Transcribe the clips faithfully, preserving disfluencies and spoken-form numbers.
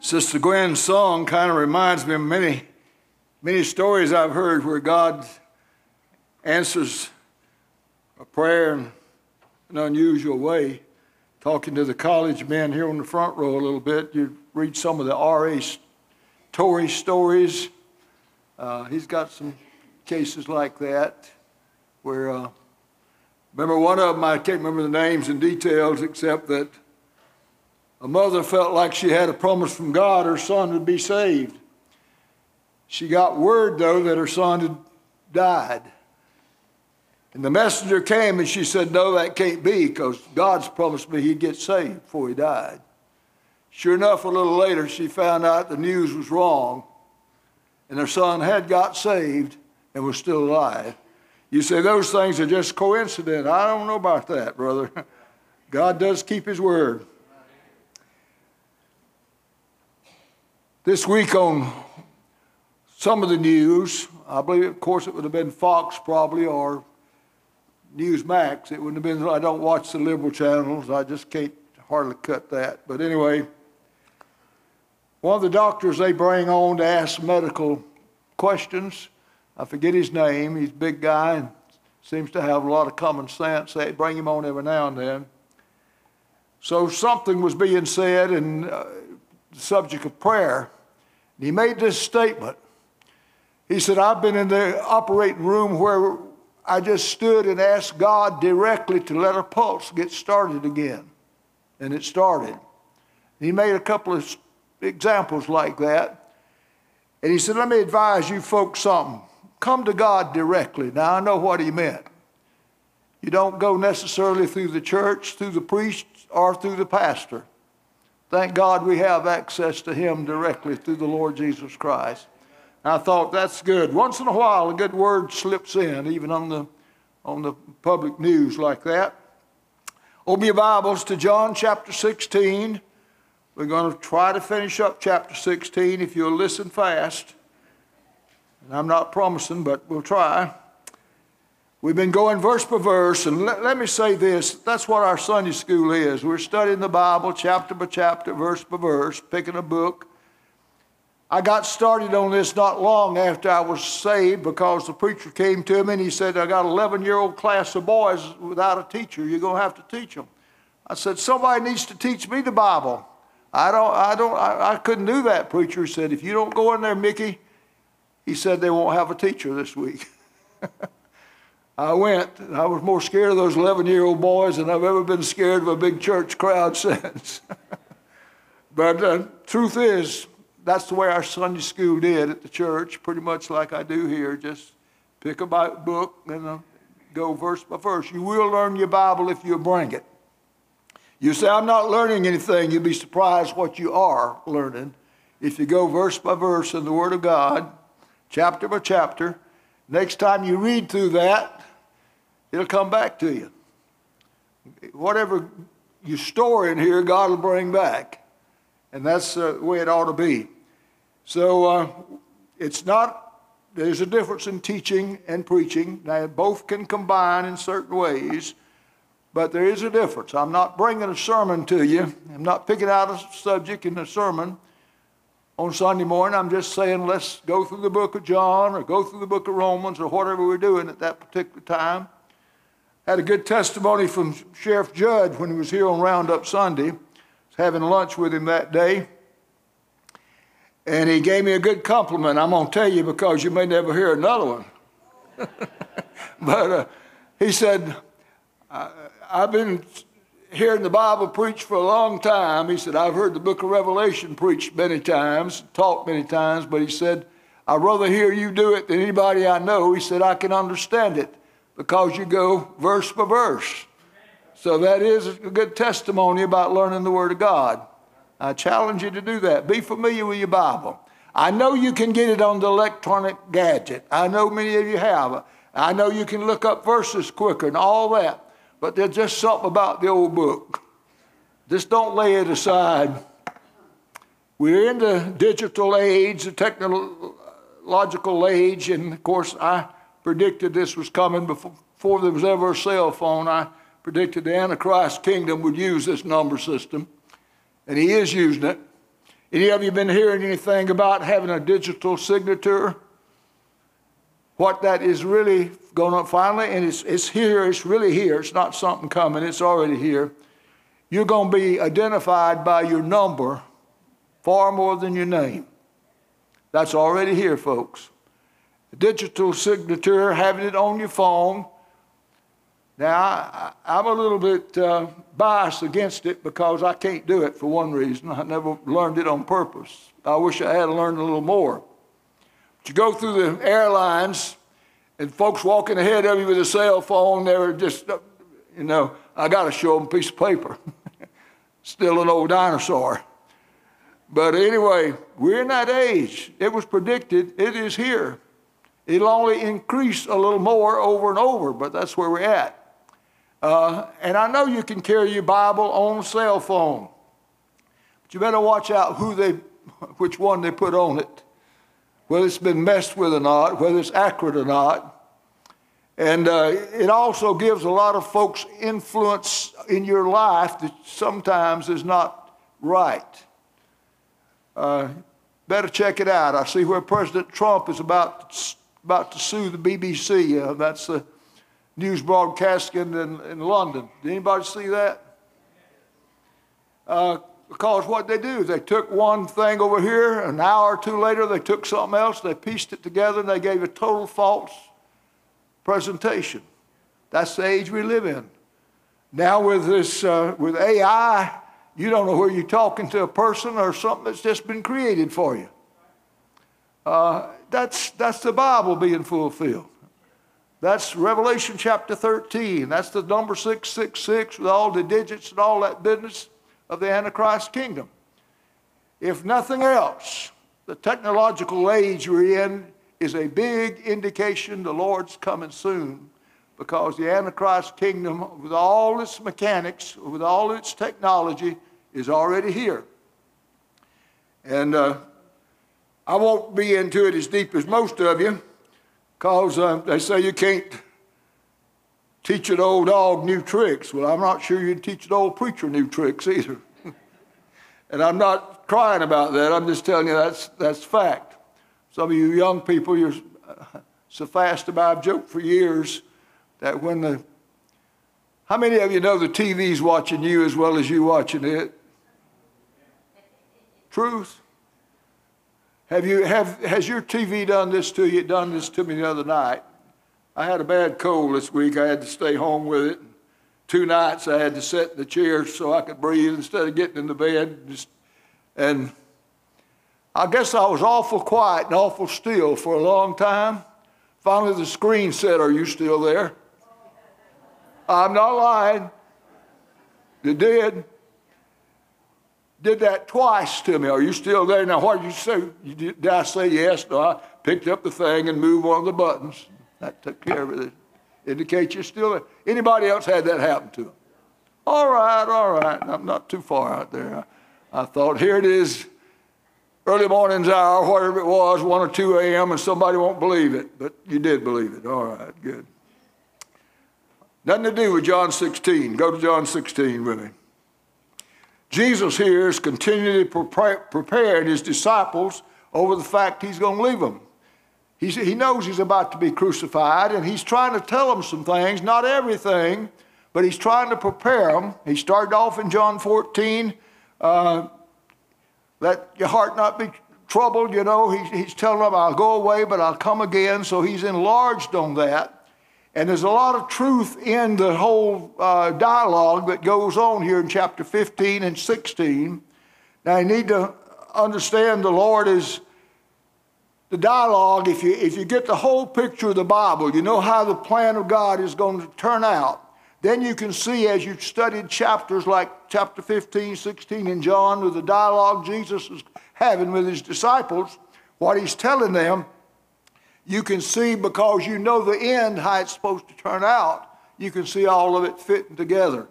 Sister Gwen's song kind of reminds me of many, many stories I've heard where God answers a prayer in an unusual way. Talking to the college men here on the front row a little bit, you read some of the R A Torrey stories. Uh, he's got some cases like that where, uh, remember one of them, I can't remember the names and details, except that a mother felt like she had a promise from God her son would be saved. She got word, though, that her son had died. And the messenger came and she said, no, that can't be, because God's promised me he'd get saved before he died. Sure enough, a little later, she found out the news was wrong, and her son had got saved and was still alive. You say those things are just coincident. I don't know about that, brother. God does keep his word. This week on some of the news, I believe, of course, it would have been Fox probably or Newsmax. It wouldn't have been, I don't watch the liberal channels. I just can't hardly cut that. But anyway, one of the doctors they bring on to ask medical questions, I forget his name. He's a big guy and seems to have a lot of common sense. They bring him on every now and then. So something was being said in uh, the subject of prayer. And he made this statement. He said, I've been in the operating room where I just stood and asked God directly to let her pulse get started again. And it started. He made a couple of examples like that. And he said, let me advise you folks something. Come to God directly. Now, I know what he meant. You don't go necessarily through the church, through the priest, or through the pastor. Thank God we have access to him directly through the Lord Jesus Christ. I thought that's good. Once in a while, a good word slips in, even on the, on the public news like that. Open your Bibles to John chapter sixteen. We're going to try to finish up chapter sixteen if you'll listen fast. And I'm not promising, but we'll try. We've been going verse by verse, and let, let me say this. That's what our Sunday school is. We're studying the Bible chapter by chapter, verse by verse, picking a book. I got started on this not long after I was saved because the preacher came to me and he said, I got an eleven-year-old class of boys without a teacher. You're going to have to teach them. I said, somebody needs to teach me the Bible. I don't, I don't, I, I couldn't do that, preacher. He said, if you don't go in there, Mickey, he said they won't have a teacher this week. I went, and I was more scared of those eleven-year-old boys than I've ever been scared of a big church crowd since. But the uh, truth is, that's the way our Sunday school did at the church, pretty much like I do here. Just pick a book and uh, go verse by verse. You will learn your Bible if you bring it. You say, I'm not learning anything. You'll be surprised what you are learning if you go verse by verse in the Word of God, chapter by chapter. Next time you read through that, it'll come back to you. Whatever you store in here, God will bring back. And that's uh, the way it ought to be. So uh, it's not, there's a difference in teaching and preaching. Now, both can combine in certain ways, but there is a difference. I'm not bringing a sermon to you. I'm not picking out a subject in a sermon on Sunday morning. I'm just saying let's go through the book of John or go through the book of Romans or whatever we're doing at that particular time. Had a good testimony from Sheriff Judd when he was here on Roundup Sunday. I was having lunch with him that day. And he gave me a good compliment. I'm going to tell you because you may never hear another one. But uh, he said, I've been hearing the Bible preached for a long time. He said, I've heard the book of Revelation preached many times, taught many times, but he said, I'd rather hear you do it than anybody I know. He said, I can understand it because you go verse by verse. So that is a good testimony about learning the Word of God. I challenge you to do that. Be familiar with your Bible. I know you can get it on the electronic gadget. I know many of you have. I know you can look up verses quicker and all that. But there's just something about the old book. Just don't lay it aside. We're in the digital age, the technological age, and of course I predicted this was coming before, before there was ever a cell phone. I predicted the Antichrist kingdom would use this number system. And he is using it. Any of you been hearing anything about having a digital signature? What that is really going on finally, and it's, it's here, it's really here. It's not something coming, it's already here. You're going to be identified by your number far more than your name. That's already here, folks. A digital signature, having it on your phone. Now, I, I'm a little bit uh, biased against it because I can't do it for one reason. I never learned it on purpose. I wish I had learned a little more. But you go through the airlines and folks walking ahead of you with a cell phone, they're just, you know, I got to show them a piece of paper. Still an old dinosaur. But anyway, we're in that age. It was predicted. It is here. It'll only increase a little more over and over, but that's where we're at. Uh, and I know you can carry your Bible on a cell phone, but you better watch out who they, which one they put on it, whether it's been messed with or not, whether it's accurate or not. And uh, it also gives a lot of folks influence in your life that sometimes is not right. Uh, better check it out. I see where President Trump is about, about to sue the B B C. Uh, that's the news broadcasting in, in London. Did anybody see that? Uh, because what they do, they took one thing over here, an hour or two later they took something else, they pieced it together, and they gave a total false presentation. That's the age we live in. Now with this, uh, with A I, you don't know where you're talking to a person or something that's just been created for you. Uh, that's, that's the Bible being fulfilled. That's Revelation chapter thirteen. That's the number six six six with all the digits and all that business of the Antichrist kingdom. If nothing else, the technological age we're in is a big indication the Lord's coming soon, because the Antichrist kingdom, with all its mechanics, with all its technology, is already here. And uh, I won't be into it as deep as most of you, because uh, they say you can't teach an old dog new tricks. Well, I'm not sure you can teach an old preacher new tricks either. And I'm not crying about that. I'm just telling you that's, that's fact. Some of you young people, you're so fast about, I've joked for years that when the, how many of you know the T V's watching you as well as you watching it? Truth. Have you, have, has your T V done this to you? It done this to me the other night. I had a bad cold this week. I had to stay home with it. Two nights I had to sit in the chair so I could breathe instead of getting in the bed. Just, and I guess I was awful quiet and awful still for a long time. Finally the screen said, "Are you still there?" I'm not lying. It did. Did that twice to me. "Are you still there?" Now, what did you say? Did I say yes? No, I picked up the thing and moved one of the buttons. That took care of it. Indicate you're still there. Anybody else had that happen to them? All right, all right. I'm not too far out there. I, I thought, here it is, early morning's hour, whatever it was, one or two a m, and somebody won't believe it. But you did believe it. All right, good. Nothing to do with John sixteen. Go to John sixteen with me. Jesus here is continually preparing his disciples over the fact he's going to leave them. He's, he knows he's about to be crucified, and he's trying to tell them some things, not everything, but he's trying to prepare them. He started off in John fourteen, uh, let your heart not be troubled, you know. He, he's telling them, I'll go away, but I'll come again. So he's enlarged on that. And there's a lot of truth in the whole uh, dialogue that goes on here in chapter fifteen and sixteen. Now you need to understand the Lord is, the dialogue, if you, if you get the whole picture of the Bible, you know how the plan of God is going to turn out. Then you can see as you've studied chapters like chapter fifteen, sixteen in John, with the dialogue Jesus is having with his disciples, what he's telling them, you can see, because you know the end, how it's supposed to turn out, you can see all of it fitting together.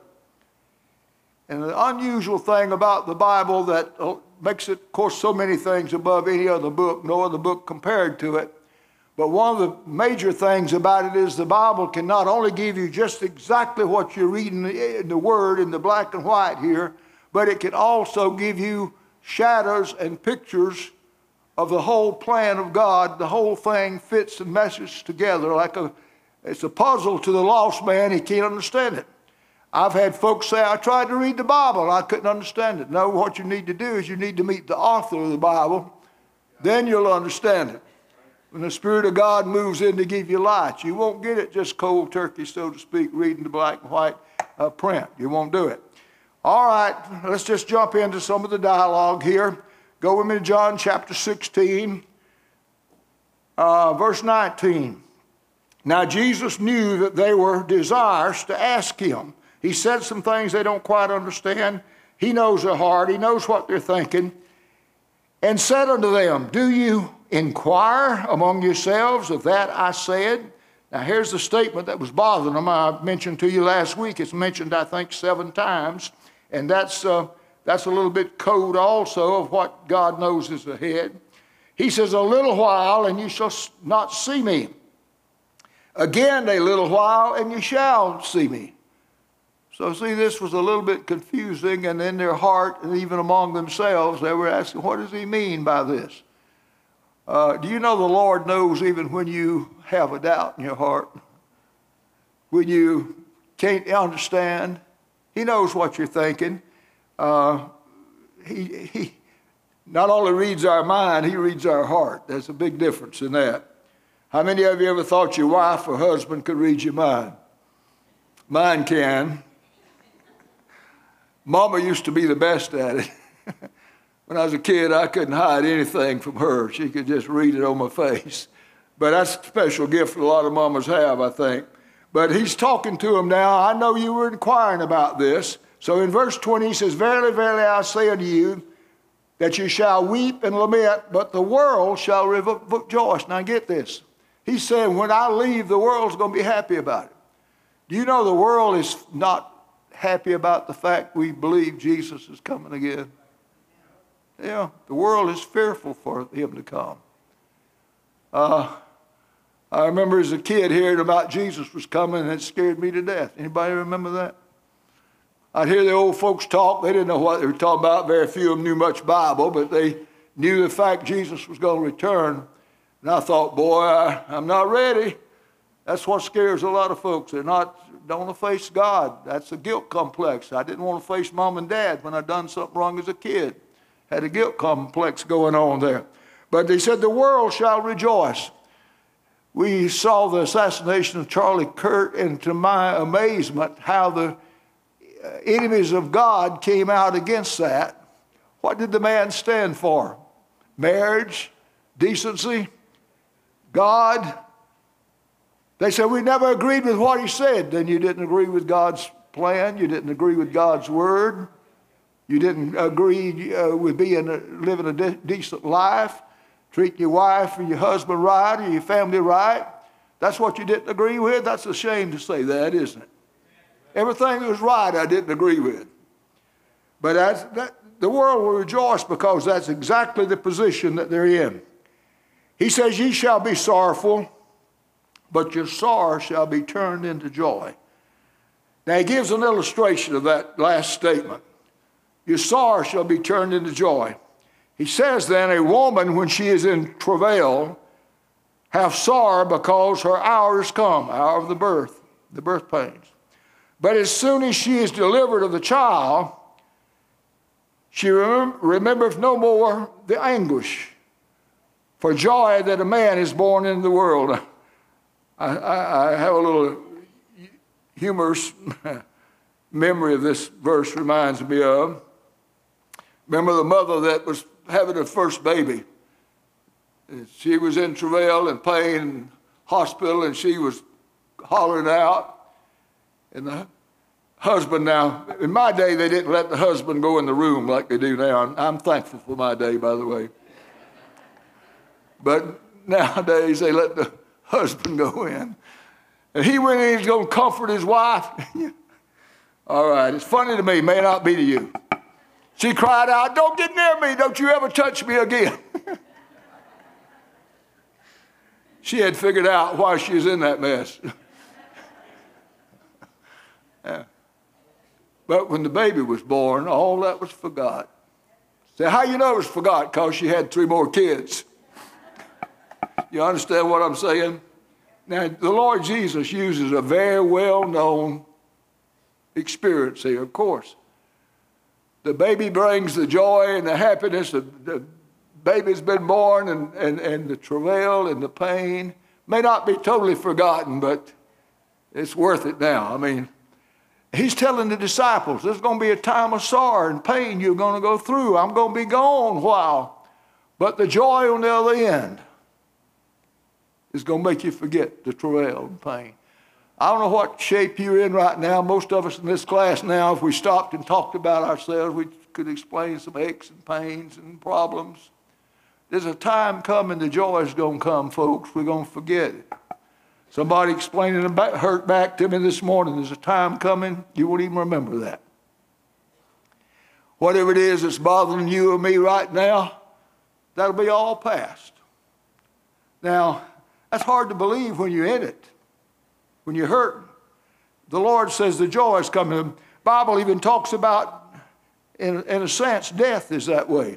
And the unusual thing about the Bible that makes it, of course, so many things above any other book, no other book compared to it, but one of the major things about it is the Bible can not only give you just exactly what you're reading in the Word in the black and white here, but it can also give you shadows and pictures of the whole plan of God. The whole thing fits and meshes together like a, it's a puzzle to the lost man. He can't understand it. I've had folks say, I tried to read the Bible, I couldn't understand it. No, what you need to do is you need to meet the author of the Bible. Then you'll understand it. When the Spirit of God moves in to give you light, you won't get it just cold turkey, so to speak, reading the black and white uh, print. You won't do it. All right, let's just jump into some of the dialogue here. Go with me to John chapter sixteen, uh, verse nineteen. Now Jesus knew that they were desirous to ask him. He said some things they don't quite understand. He knows their heart. He knows what they're thinking. And said unto them, do you inquire among yourselves of that I said? Now here's the statement that was bothering them. I mentioned to you last week. It's mentioned, I think, seven times. And that's, uh, that's a little bit code also of what God knows is ahead. He says, a little while and you shall not see me. Again, a little while and you shall see me. So see, this was a little bit confusing, and in their heart and even among themselves, they were asking, what does he mean by this? Uh, do you know the Lord knows even when you have a doubt in your heart? When you can't understand? He knows what you're thinking. Uh, he, he not only reads our mind, he reads our heart. There's a big difference in that. How many of you ever thought your wife or husband could read your mind? Mine can. Mama used to be the best at it. When I was a kid, I couldn't hide anything from her. She could just read it on my face. But that's a special gift that a lot of mamas have, I think. But he's talking to them now. I know you were inquiring about this. So in verse twenty, he says, verily, verily, I say unto you, that you shall weep and lament, but the world shall rejoice. Now get this. He's saying, when I leave, the world's going to be happy about it. Do you know the world is not happy about the fact we believe Jesus is coming again? Yeah, the world is fearful for him to come. Uh, I remember as a kid hearing about Jesus was coming, and it scared me to death. Anybody remember that? I'd hear the old folks talk. They didn't know what they were talking about. Very few of them knew much Bible, but they knew the fact Jesus was going to return. And I thought, boy, I, I'm not ready. That's what scares a lot of folks. They're not, don't want to face God. That's a guilt complex. I didn't want to face mom and dad when I'd done something wrong as a kid. Had a guilt complex going on there. But they said, the world shall rejoice. We saw the assassination of Charlie Kirk, and to my amazement, how the enemies of God came out against that. What did the man stand for? Marriage, decency, God. They said, we never agreed with what he said. Then you didn't agree with God's plan. You didn't agree with God's word. You didn't agree uh, with being a, living a de decent life, treating your wife or your husband right or your family right. That's what you didn't agree with. That's a shame to say that, isn't it? Everything that was right I didn't agree with. But that's, that, the world will rejoice because that's exactly the position that they're in. He says, ye shall be sorrowful, but your sorrow shall be turned into joy. Now he gives an illustration of that last statement. Your sorrow shall be turned into joy. He says then, a woman when she is in travail hath sorrow because her hour is come, hour of the birth, the birth pains. But as soon as she is delivered of the child, she remem remembereth no more the anguish for joy that a man is born into the world. I, I, I have a little humorous memory of this verse reminds me of. Remember the mother that was having her first baby. She was in travail and pain and hospital, and she was hollering out. And the husband now, in my day, they didn't let the husband go in the room like they do now. I'm thankful for my day, by the way. But nowadays, they let the husband go in. And he went in, he's going to comfort his wife. All right, it's funny to me, may not be to you. She cried out, don't get near me, don't you ever touch me again. She had figured out why she was in that mess. Yeah. But when the baby was born, all that was forgot. Say, how you know it was forgot? Because she had three more kids. You understand what I'm saying? Now, the Lord Jesus uses a very well-known experience here, of course. The baby brings the joy and the happiness. The, the baby's been born, and, and, and the travail and the pain may not be totally forgotten, but it's worth it now. I mean, he's telling the disciples, there's going to be a time of sorrow and pain you're going to go through. I'm going to be gone a while. But the joy on the other end is going to make you forget the travail and pain. I don't know what shape you're in right now. Most of us in this class now, if we stopped and talked about ourselves, we could explain some aches and pains and problems. There's a time coming, the joy is going to come, folks. We're going to forget it. Somebody explaining about hurt back to me this morning. There's a time coming, you won't even remember that. Whatever it is that's bothering you or me right now, that'll be all past. Now, that's hard to believe when you're in it, when you're hurting. The Lord says the joy is coming. The Bible even talks about, in, in a sense, death is that way.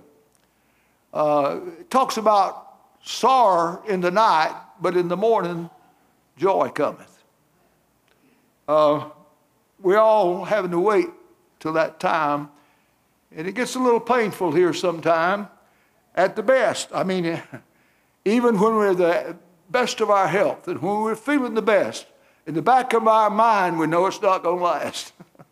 Uh, it talks about sorrow in the night, but in the morning, joy cometh. Uh, we're all having to wait till that time, and it gets a little painful here sometime at the best. I mean, even when we're the best of our health and when we're feeling the best, in the back of our mind, we know it's not going to last.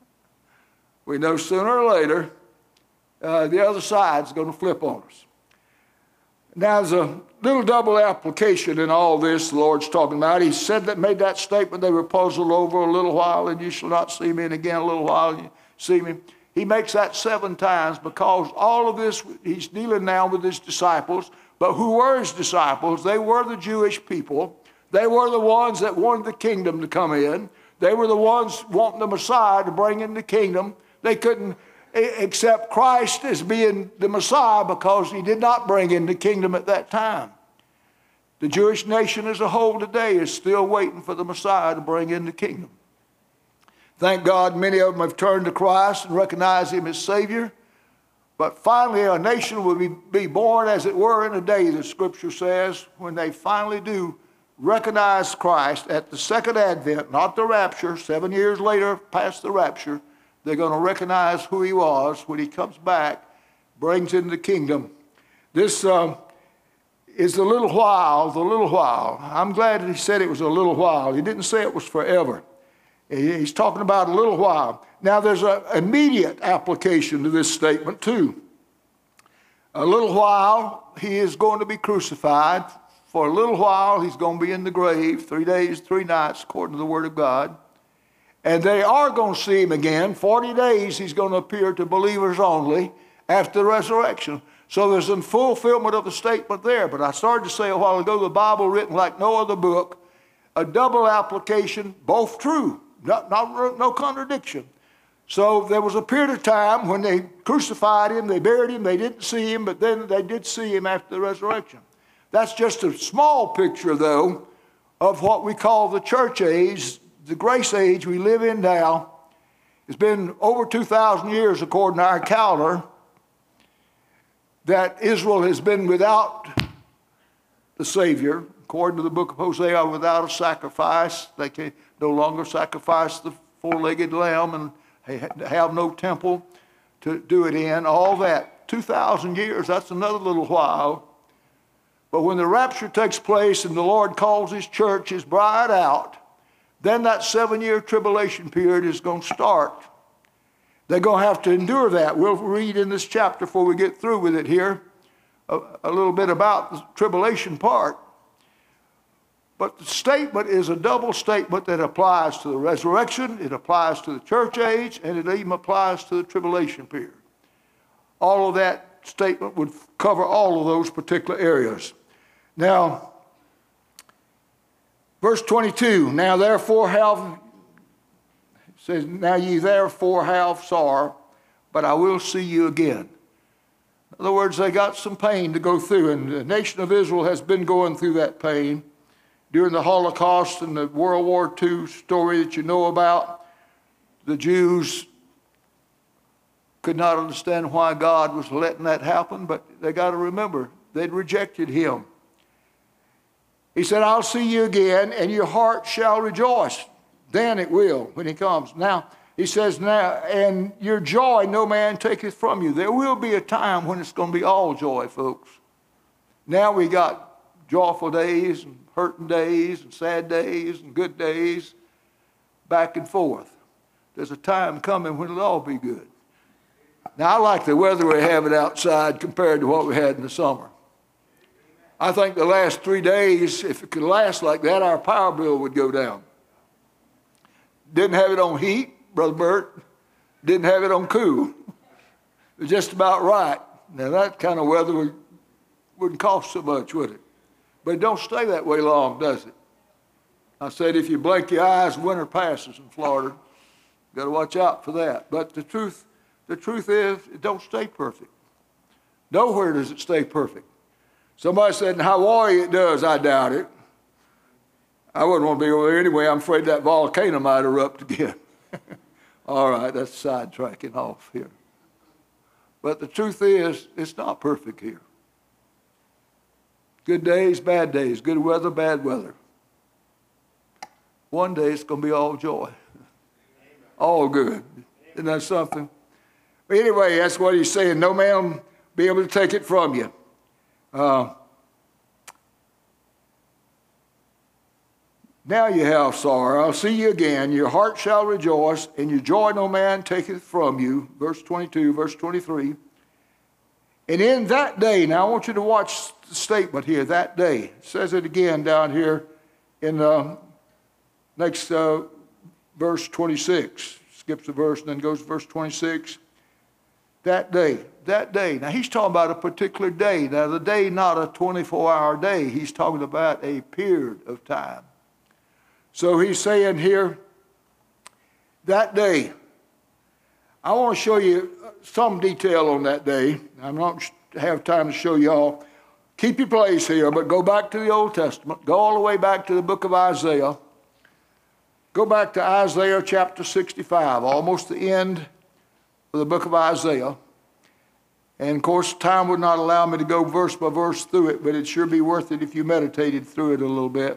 We know sooner or later uh, the other side's going to flip on us. Now, there's a little double application in all this the Lord's talking about. He said that, made that statement, they were puzzled over a little while, and you shall not see me, and again a little while, and you see me. He makes that seven times because all of this, he's dealing now with his disciples. But who were his disciples? They were the Jewish people. They were the ones that wanted the kingdom to come in. They were the ones wanting the Messiah to bring in the kingdom. They couldn't accept Christ as being the Messiah because he did not bring in the kingdom at that time. The Jewish nation as a whole today is still waiting for the Messiah to bring in the kingdom. Thank God many of them have turned to Christ and recognized him as Savior. But finally a nation will be, be born, as it were, in a day, the Scripture says, when they finally do recognize Christ at the second advent, not the rapture, seven years later past the rapture. They're going to recognize who he was when he comes back, brings in the kingdom. This uh, is the little while, the little while. I'm glad that he said it was a little while. He didn't say it was forever. He's talking about a little while. Now, there's an immediate application to this statement, too. A little while, he is going to be crucified. For a little while, he's going to be in the grave, three days, three nights, according to the Word of God. And they are going to see him again. forty days, he's going to appear to believers only after the resurrection. So there's a fulfillment of the statement there. But I started to say a while ago, the Bible written like no other book, a double application, both true, not, not, no contradiction. So there was a period of time when they crucified him, they buried him, they didn't see him, but then they did see him after the resurrection. That's just a small picture, though, of what we call the church age, the grace age we live in now. It's been over two thousand years, according to our calendar, that Israel has been without the Savior. According to the book of Hosea, without a sacrifice. They can no longer sacrifice the four-legged lamb and have no temple to do it in. All that. two thousand years, that's another little while. But when the rapture takes place and the Lord calls his church, his bride out, then that seven-year tribulation period is going to start. They're going to have to endure that. We'll read in this chapter before we get through with it here a, a little bit about the tribulation part. But the statement is a double statement that applies to the resurrection, it applies to the church age, and it even applies to the tribulation period. All of that statement would cover all of those particular areas. Now, verse twenty-two, now therefore have, it says, now ye therefore have sorrow, but I will see you again. In other words, they got some pain to go through, and the nation of Israel has been going through that pain during the Holocaust and the World War Two story that you know about. The Jews could not understand why God was letting that happen, but they got to remember, they'd rejected him. He said, I'll see you again, and your heart shall rejoice. Then it will, when he comes. Now, he says, now, and your joy no man taketh from you. There will be a time when it's going to be all joy, folks. Now we got joyful days and hurting days and sad days and good days, back and forth. There's a time coming when it'll all be good. Now, I like the weather we're having outside compared to what we had in the summer. I think the last three days, if it could last like that, our power bill would go down. Didn't have it on heat, Brother Bert. Didn't have it on cool. It was just about right. Now, that kind of weather would, wouldn't cost so much, would it? But it don't stay that way long, does it? I said if you blink your eyes, winter passes in Florida. You've got to watch out for that. But the truth, the truth is, it don't stay perfect. Nowhere does it stay perfect. Somebody said in Hawaii it does. I doubt it. I wouldn't want to be over there anyway. I'm afraid that volcano might erupt again. All right, that's sidetracking off here. But the truth is, it's not perfect here. Good days, bad days. Good weather, bad weather. One day it's going to be all joy. All good. Isn't that something? But anyway, that's what he's saying. No man will be able to take it from you. Uh, now you have sorrow. I'll see you again. Your heart shall rejoice, and your joy no man taketh from you. Verse twenty-two, verse twenty-three. And in that day, now I want you to watch the statement here, that day. It says it again down here in the next uh, verse twenty-six. Skips a verse and then goes to verse twenty-six. That day, that day. Now he's talking about a particular day. Now the day, not a twenty-four hour day. He's talking about a period of time. So he's saying here, that day. I want to show you some detail on that day. I'm not have time to show you all. Keep your place here, but go back to the Old Testament. Go all the way back to the book of Isaiah. Go back to Isaiah chapter sixty-five, almost the end of the book of Isaiah. And of course, time would not allow me to go verse by verse through it, but it'd sure be worth it if you meditated through it a little bit.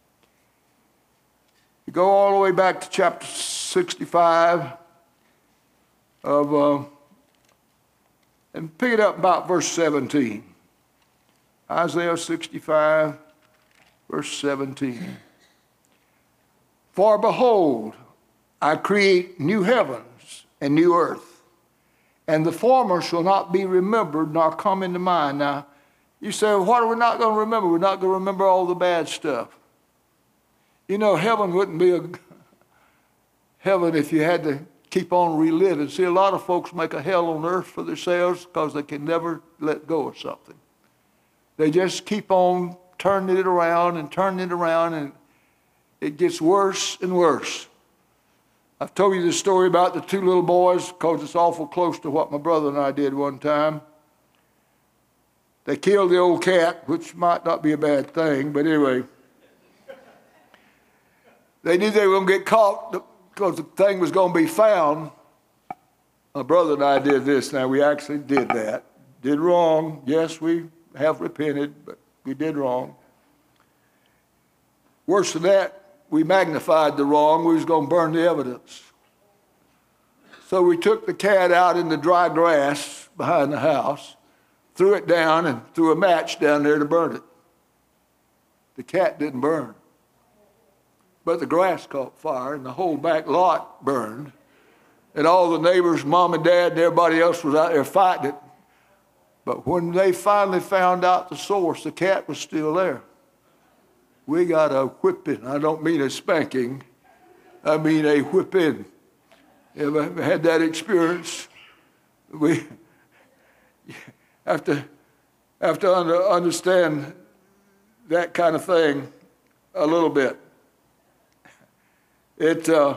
You go all the way back to chapter sixty-five of, uh, and pick it up about verse seventeen. Isaiah sixty-five, verse seventeen. For behold, I create new heavens and new earth, and the former shall not be remembered nor come into mind. Now, you say, well, what are we not going to remember? We're not going to remember all the bad stuff. You know, heaven wouldn't be a heaven if you had to keep on reliving. See, a lot of folks make a hell on earth for themselves because they can never let go of something. They just keep on turning it around and turning it around, and it gets worse and worse. I've told you the story about the two little boys because it's awful close to what my brother and I did one time. They killed the old cat, which might not be a bad thing, but anyway. They knew they were going to get caught because the thing was going to be found. My brother and I did this. Now, we actually did that. Did wrong. Yes, we have repented, but we did wrong. Worse than that, we magnified the wrong. We was going to burn the evidence. So we took the cat out in the dry grass behind the house, threw it down, and threw a match down there to burn it. The cat didn't burn. But the grass caught fire, and the whole back lot burned. And all the neighbors, mom and dad, and everybody else was out there fighting it. But when they finally found out the source, the cat was still there. We got a whipping. I don't mean a spanking. I mean a whipping. You ever had that experience? We have to, have to under, understand that kind of thing a little bit. It, uh,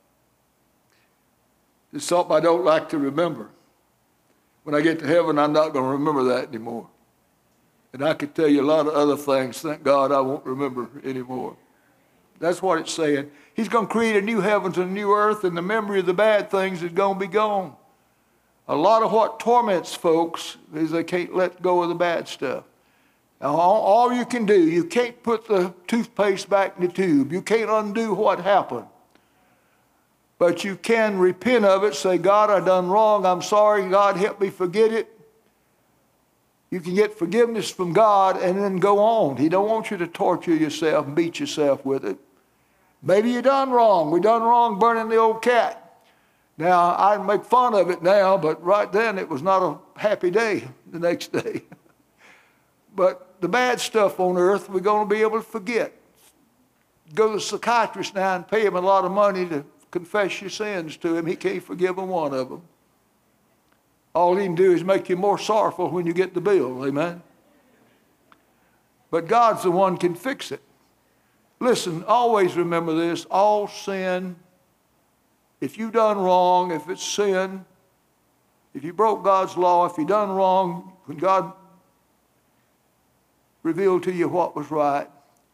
it's something I don't like to remember. When I get to heaven, I'm not going to remember that anymore. And I could tell you a lot of other things, thank God I won't remember anymore. That's what it's saying. He's going to create a new heavens and a new earth, and the memory of the bad things is going to be gone. A lot of what torments folks is they can't let go of the bad stuff. Now, all, all you can do, you can't put the toothpaste back in the tube. You can't undo what happened. But you can repent of it, say, God, I done wrong. I'm sorry. God, help me forget it. You can get forgiveness from God and then go on. He don't want you to torture yourself and beat yourself with it. Maybe you done wrong. We done wrong burning the old cat. Now, I make fun of it now, but right then it was not a happy day the next day. But the bad stuff on earth, we're going to be able to forget. Go to the psychiatrist now and pay him a lot of money to confess your sins to him. He can't forgive them one of them. All he can do is make you more sorrowful when you get the bill, amen? But God's the one can fix it. Listen, always remember this, all sin, if you done wrong, if it's sin, if you broke God's law, if you done wrong, when God revealed to you what was right,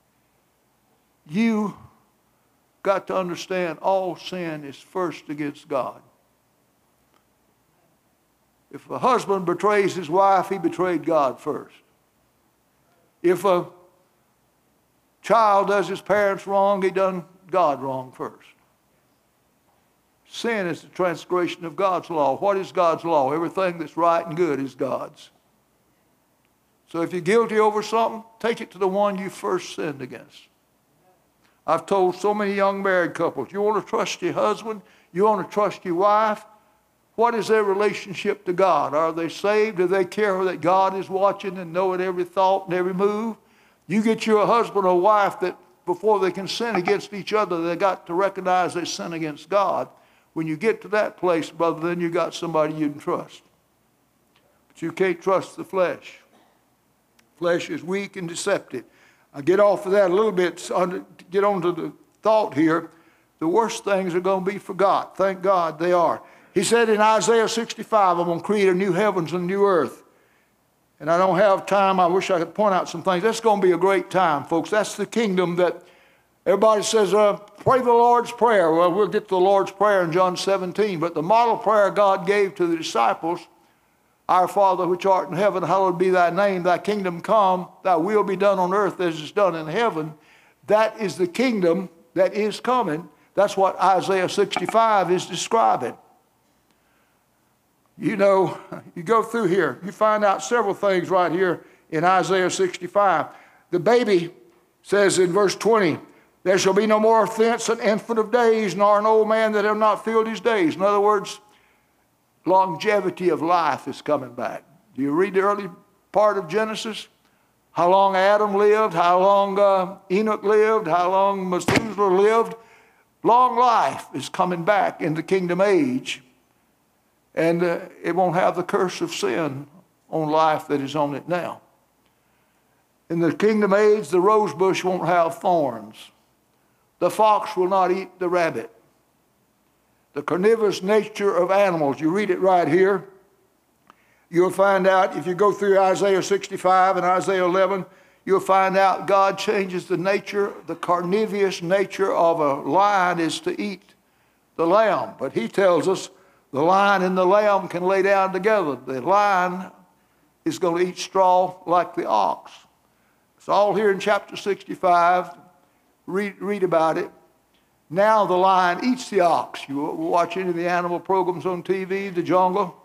you got to understand all sin is first against God. If a husband betrays his wife, he betrayed God first. If a child does his parents wrong, he done God wrong first. Sin is the transgression of God's law. What is God's law? Everything that's right and good is God's. So if you're guilty over something, take it to the one you first sinned against. I've told so many young married couples, you want to trust your husband, you want to trust your wife, what is their relationship to God? Are they saved? Do they care that God is watching and knowing every thought and every move? You get you a husband or wife that before they can sin against each other, they got to recognize they sin against God. When you get to that place, brother, then you got somebody you can trust. But you can't trust the flesh. Flesh is weak and deceptive. I'll get off of that a little bit, get on to the thought here. The worst things are going to be forgot. Thank God they are. He said in Isaiah sixty-five, I'm going to create a new heavens and a new earth. And I don't have time. I wish I could point out some things. That's going to be a great time, folks. That's the kingdom that everybody says, uh, pray the Lord's Prayer. Well, we'll get to the Lord's Prayer in John seventeen. But the model prayer God gave to the disciples, Our Father which art in heaven, hallowed be thy name. Thy kingdom come, thy will be done on earth as is done in heaven. That is the kingdom that is coming. That's what Isaiah sixty-five is describing. You know, you go through here, you find out several things right here in Isaiah sixty-five. The baby says in verse twenty, there shall be no more thence an infant of days, nor an old man that have not filled his days. In other words, longevity of life is coming back. Do you read the early part of Genesis? How long Adam lived, how long uh, Enoch lived, how long Methuselah lived. Long life is coming back in the kingdom age. And uh, it won't have the curse of sin on life that is on it now. In the kingdom age, the rose bush won't have thorns. The fox will not eat the rabbit. The carnivorous nature of animals, you read it right here. You'll find out, if you go through Isaiah sixty-five and Isaiah eleven, you'll find out God changes the nature, the carnivorous nature of a lion is to eat the lamb. But he tells us the lion and the lamb can lay down together. The lion is going to eat straw like the ox. It's all here in chapter sixty-five. Read, read about it. Now the lion eats the ox. You watch any of the animal programs on T V, the jungle?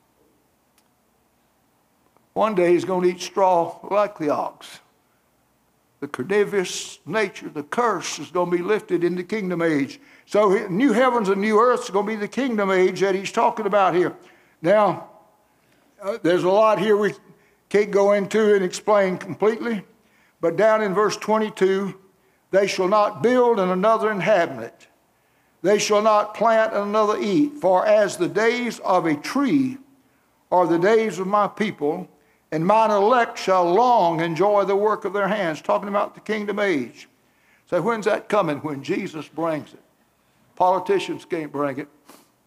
One day he's going to eat straw like the ox. The carnivorous nature, the curse is going to be lifted in the kingdom age. So new heavens and new earth is going to be the kingdom age that he's talking about here. Now, uh, there's a lot here we can't go into and explain completely. But down in verse twenty-two, they shall not build and another inhabit it. They shall not plant and another eat. For as the days of a tree are the days of my people, and mine elect shall long enjoy the work of their hands. Talking about the kingdom age. So when's that coming? When Jesus brings it. Politicians can't bring it.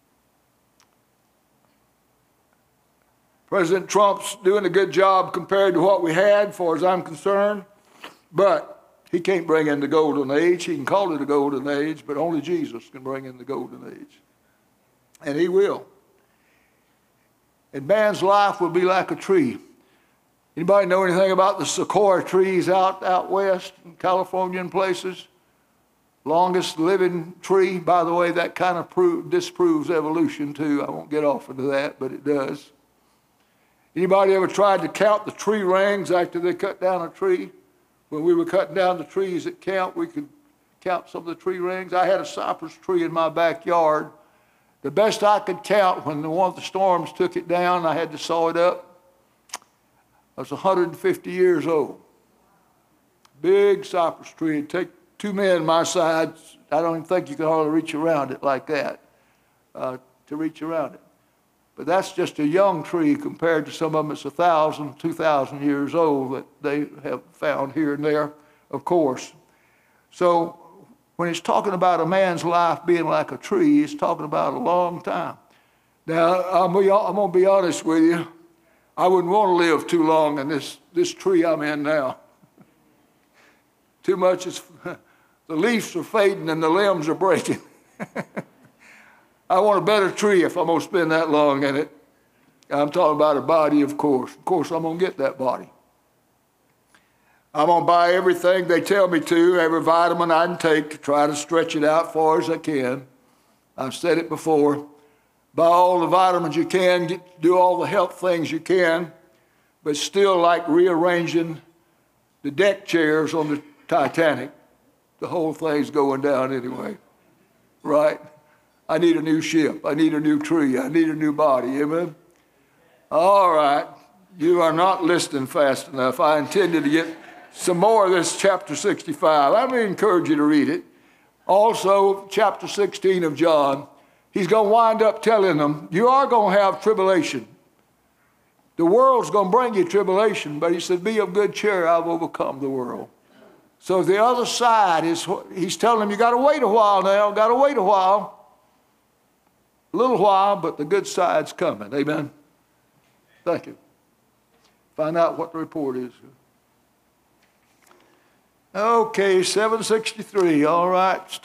President Trump's doing a good job compared to what we had, as far as I'm concerned. But he can't bring in the golden age. He can call it a golden age, but only Jesus can bring in the golden age. And he will. and man's life will be like a tree. Anybody know anything about the sequoia trees out, out west in California and places? Longest living tree. By the way, that kind of prove, disproves evolution too. I won't get off into that, but it does. Anybody ever tried to count the tree rings after they cut down a tree? When we were cutting down the trees at camp, we could count some of the tree rings. I had a cypress tree in my backyard. The best I could count when one of the storms took it down, I had to saw it up, I was one hundred fifty years old. Big cypress tree. It'd take two men my size. I don't even think you could hardly reach around it like that, uh, to reach around it. But that's just a young tree compared to some of them. It's a thousand, two thousand years old that they have found here and there, of course. So when it's talking about a man's life being like a tree, it's talking about a long time. Now, I'm, I'm going to be honest with you. I wouldn't want to live too long in this, this tree I'm in now. Too much is, the leaves are fading and the limbs are breaking. I want a better tree if I'm going to spend that long in it. I'm talking about a body, of course. Of course, I'm going to get that body. I'm going to buy everything they tell me to, every vitamin I can take to try to stretch it out as far as I can. I've said it before. Buy all the vitamins you can, get, do all the health things you can, but still like rearranging the deck chairs on the Titanic. The whole thing's going down anyway, right? I need a new ship. I need a new tree. I need a new body. Amen? All right. You are not listening fast enough. I intended to get some more of this chapter sixty-five. I'm going to encourage you to read it. Also, chapter sixteen of John, he's going to wind up telling them, you are going to have tribulation. The world's going to bring you tribulation, but he said, be of good cheer, I've overcome the world. So the other side is, he's telling them, you got to wait a while now, got to wait a while. A little while, but the good side's coming. Amen? Thank you. Find out what the report is. Okay, seven sixty-three, all right.